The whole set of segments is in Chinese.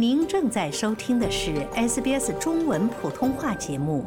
您正在收听的是 SBS 中文普通话节目。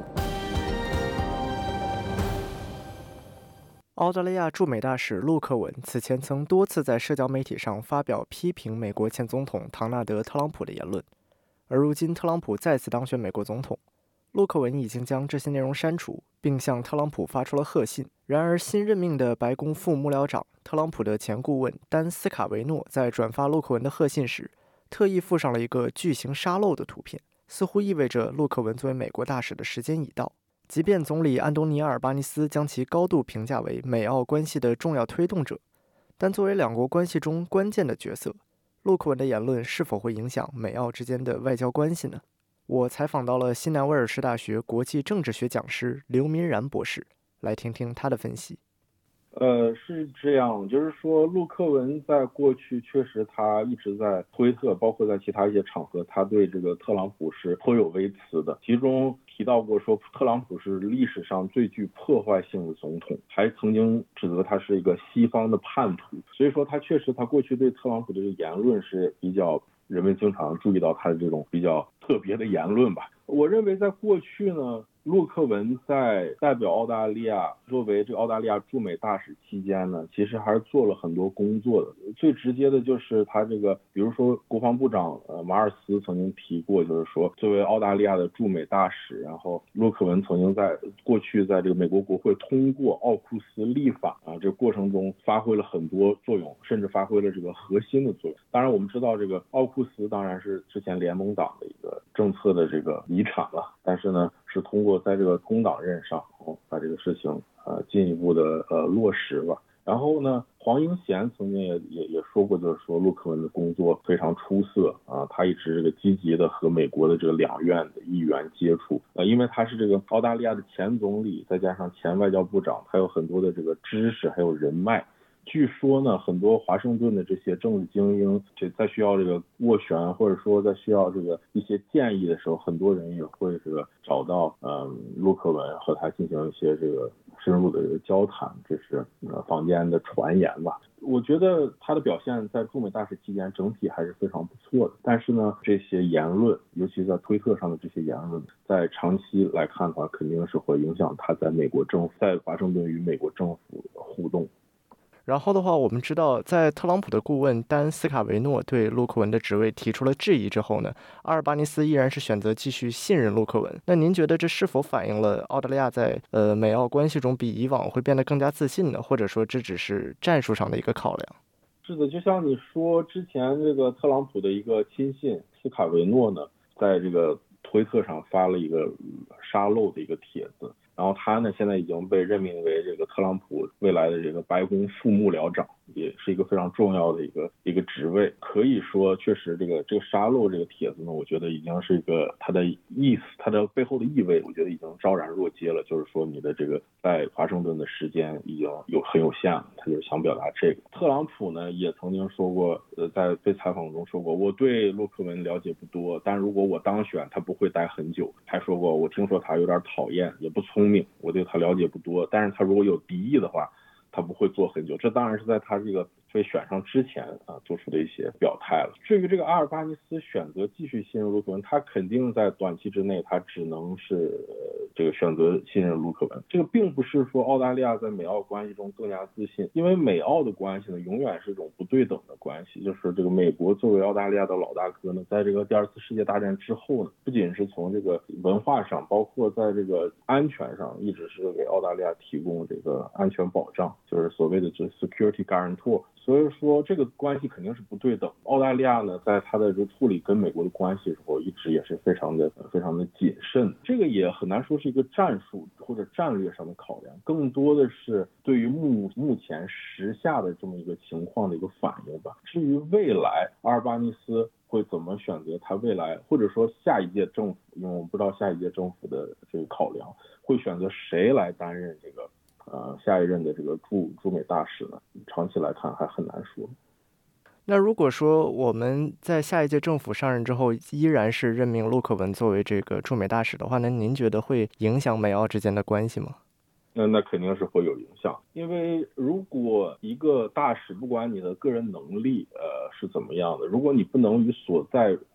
澳大利亚驻美大使陆克文此前曾多次在社交媒体上发表批评美国前总统唐纳德·特朗普的言论，而如今特朗普再次当选美国总统，陆克文已经将这些内容删除，并向特朗普发出了贺信。然而，新任命的白宫副幕僚长特朗普的前顾问丹·斯卡维诺在转发陆克文的贺信时，特意附上了一个巨型沙漏的图片，似乎意味着陆克文作为美国大使的时间已到。即便总理安东尼·阿尔巴尼斯将其高度评价为美澳关系的重要推动者，但作为两国关系中关键的角色，陆克文的言论是否会影响美澳之间的外交关系呢？我采访到了西南威尔士大学国际政治学讲师刘民然博士，来听听他的分析。 是这样，就是说陆克文在过去确实他一直在推特，包括在其他一些场合，他对这个特朗普是颇有微词的，其中提到过说特朗普是历史上最具破坏性的总统，还曾经指责他是一个西方的叛徒。所以说他确实他过去对特朗普的这个言论是比较，人们经常注意到他的这种比较特别的言论吧。我认为在过去呢，陆克文在代表澳大利亚作为这个澳大利亚驻美大使期间呢，其实还是做了很多工作的。最直接的就是他这个，比如说国防部长马尔斯曾经提过，就是说作为澳大利亚的驻美大使，然后陆克文曾经在过去在这个美国国会通过奥库斯立法这个过程中发挥了很多作用，甚至发挥了这个核心的作用。当然我们知道这个奥库斯当然是之前联盟党的一个政策的这个遗产了，但是呢是通过在这个工党任上把这个事情进一步的落实吧。然后呢，黄英贤曾经也说过，就是说陆克文的工作非常出色他一直这个积极的和美国的这个两院的议员接触因为他是这个澳大利亚的前总理，再加上前外交部长，他有很多的这个知识还有人脉。据说呢，很多华盛顿的这些政治精英，在需要这个斡旋，或者说在需要这个一些建议的时候，很多人也会这个找到陆克文和他进行一些这个深入的这个交谈，这是坊间的传言吧。我觉得他的表现在驻美大使期间整体还是非常不错的，但是呢，这些言论，尤其在推特上的这些言论，在长期来看的话，肯定是会影响他在美国政府，在华盛顿与美国政府的互动。 然后的话，我们知道，在特朗普的顾问丹·斯卡维诺对陆克文的职位提出了质疑之后呢，阿尔巴尼斯依然是选择继续信任陆克文。那您觉得这是否反映了澳大利亚在美澳关系中比以往会变得更加自信呢？或者说这只是战术上的一个考量？ 是的，就像你说，之前这个特朗普的一个亲信斯卡维诺呢，在这个推特上发了一个沙漏的一个帖子。然后他呢，现在已经被任命为这个特朗普未来的这个白宫副幕僚长，也是一个非常重要的一个职位。可以说，确实这个沙漏这个帖子呢，我觉得已经是一个它的意思，它的背后的意味，我觉得已经昭然若揭了。就是说，你的这个在华盛顿的时间已经很有限了，他就是想表达这个。特朗普呢，也曾经说过，在被采访中说过，我对陆克文了解不多，但如果我当选，他不会待很久。还说过，我听说他有点讨厌，也不聪明，我对他了解不多，但是他如果有敌意的话，他不会做很久。这当然是在他这个被选上之前做出的一些表态了。至于这个阿尔巴尼斯选择继续信任陆克文，他肯定在短期之内他只能是这个选择信任陆克文。这个并不是说澳大利亚在美澳关系中更加自信，因为美澳的关系呢永远是一种不对等的关系。就是这个美国作为澳大利亚的老大哥呢，在这个第二次世界大战之后呢，不仅是从这个文化上，包括在这个安全上，一直是给澳大利亚提供这个安全保障，就是所谓的这 security guarantor。所以说这个关系肯定是不对等。澳大利亚呢，在它的处理跟美国的关系的时候，一直也是非常的谨慎。这个也很难说是一个战术或者战略上的考量，更多的是对于目前时下的这么一个情况的一个反应吧。至于未来阿尔巴尼斯会怎么选择他未来，或者说下一届政府，因为我们不知道下一届政府的这个考量会选择谁来担任这个下一任的这个驻美大使呢，长期来看还很难说。 那如果说我们在下一届政府上任之后依然是任命陆克文作为这个驻美大使的话，那您觉得会影响美澳之间的关系吗？ 那肯定是会有影响，因为如果一个大使不管你的个人能力是怎么样的，如果你不能与所在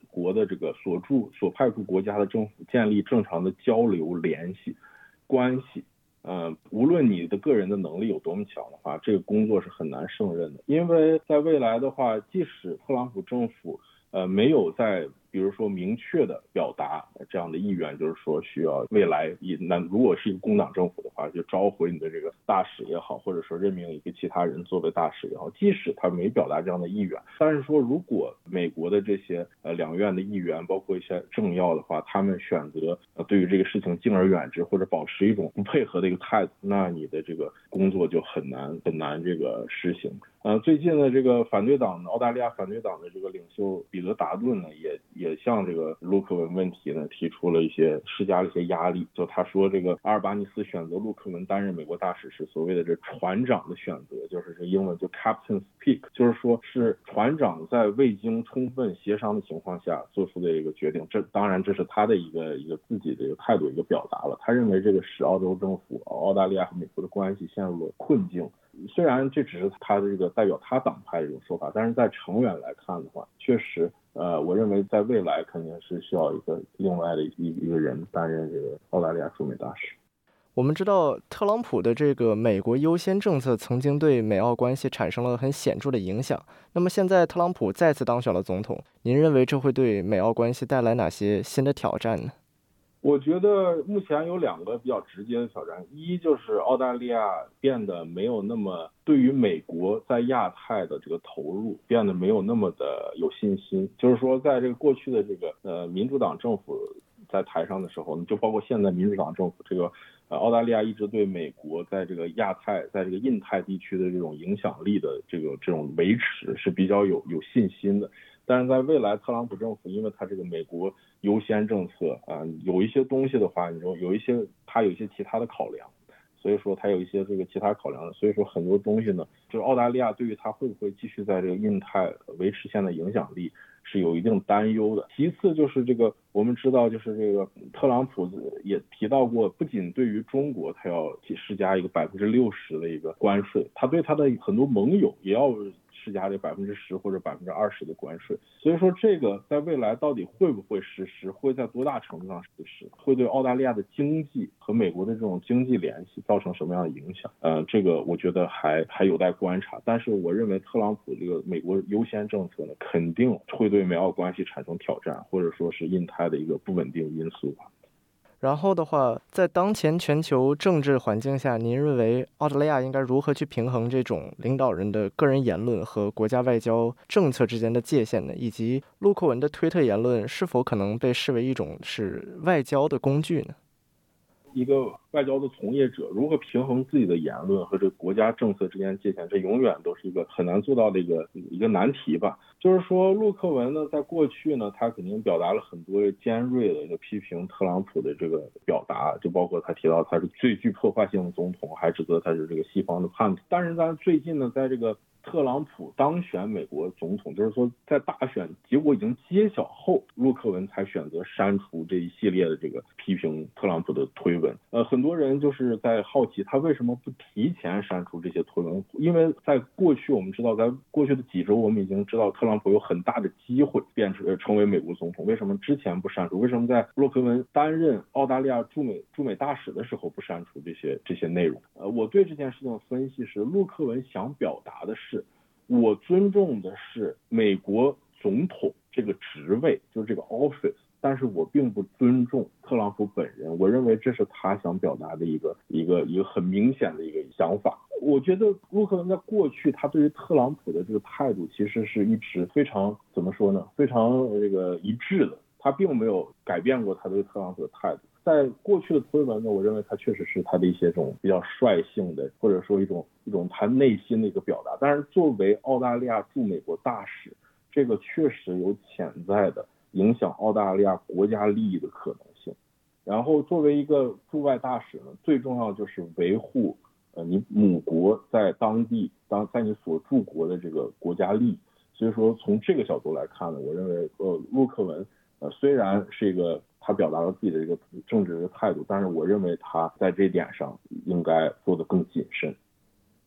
国的这个所派驻国家的政府建立正常的交流联系关系。无论你的个人的能力有多么强的话，这个工作是很难胜任的。因为在未来的话，即使特朗普政府没有在比如说明确的表达这样的意愿，就是说需要未来如果是一个工党政府的话，就召回你的这个大使也好，或者说任命一个其他人作为大使也好，即使他没表达这样的意愿，但是说如果美国的这些两院的议员，包括一些政要的话，他们选择对于这个事情敬而远之，或者保持一种不配合的一个态度，那你的这个工作就很难这个实行。最近的这个澳大利亚反对党的这个领袖彼得达顿呢，也向这个陆克文问题呢施加了一些压力。就他说，这个阿尔巴尼斯选择陆克文担任美国大使是所谓的这船长的选择，就是这英文就 Captain's Pick， 就是说是船长在未经充分协商的情况下做出的一个决定。当然这是他的一个自己的一个态度一个表达了。他认为这个使澳洲政府、澳大利亚和美国的关系陷入了困境。虽然这只是他的这个代表他党派的一种说法，但是在长远来看的话，确实我认为在未来肯定是需要一个另外的一个人担任这个澳大利亚驻美大使。 我们知道特朗普的这个美国优先政策曾经对美澳关系产生了很显著的影响。那么现在特朗普再次当选了总统，您认为这会对美澳关系带来哪些新的挑战呢？ 我觉得目前有两个比较直接的挑战，一就是澳大利亚变得没有那么对于美国在亚太的这个投入变得没有那么的有信心，就是说在这个过去的这个民主党政府在台上的时候，就包括现在民主党政府，这个澳大利亚一直对美国在这个亚太在这个印太地区的这种影响力的这种维持是比较有信心的。但是在未来特朗普政府因为他这个美国优先政策有一些东西的话，他有一些其他的考量，所以说他有一些这个其他考量的，所以说很多东西呢，就是澳大利亚对于他会不会继续在这个印太维持现在影响力是有一定担忧的。其次就是这个我们知道，就是这个特朗普也提到过，不仅对于中国他要施加一个60%的一个关税，他对他的很多盟友也要施加这10%或者20%的关税。所以说这个在未来到底会不会实施，会在多大程度上实施，会对澳大利亚的经济和美国的这种经济联系造成什么样的影响，这个我觉得还有待观察。但是我认为特朗普这个美国优先政策呢，肯定会对美澳关系产生挑战，或者说是印太的一个不稳定因素吧。 然后的话，在当前全球政治环境下，您认为澳大利亚应该如何去平衡这种领导人的个人言论和国家外交政策之间的界限呢？以及陆克文的推特言论是否可能被视为一种是外交的工具呢？ 一个外交的从业者如何平衡自己的言论和这个国家政策之间界限，这永远都是一个很难做到的一个难题吧。就是说陆克文呢，在过去呢，他肯定表达了很多尖锐的批评特朗普的这个表达，就包括他提到他是最具破坏性的总统，还指责他是这个西方的叛徒。但是在最近呢，在这个特朗普当选美国总统，就是说在大选结果已经揭晓后，陆克文才选择删除这一系列的这个批评特朗普的推文。很多人就是在好奇他为什么不提前删除这些推文，因为在过去我们知道，在过去的几周我们已经知道特朗普有很大的机会成为美国总统，为什么之前不删除？为什么在陆克文担任澳大利亚驻美大使的时候不删除这些内容？我对这件事情的分析是，陆克文想表达的是，我尊重的是美国总统这个职位，就是这个 office， 但是我并不尊重特朗普本人。我认为这是他想表达的一个很明显的一个想法。我觉得陆克文在过去他对于特朗普的这个态度其实是一直非常非常这个一致的，他并没有改变过他对特朗普的态度。在过去的推文呢，我认为他确实是他的一些这种比较率性的，或者说一种他内心的一个表达。但是作为澳大利亚驻美国大使，这个确实有潜在的影响澳大利亚国家利益的可能性。然后作为一个驻外大使呢，最重要就是维护你母国在当地在你所驻国的这个国家利益。所以说从这个角度来看呢，我认为陆克文虽然是他表达了自己的这个政治的态度，但是我认为他在这一点上应该做得更谨慎。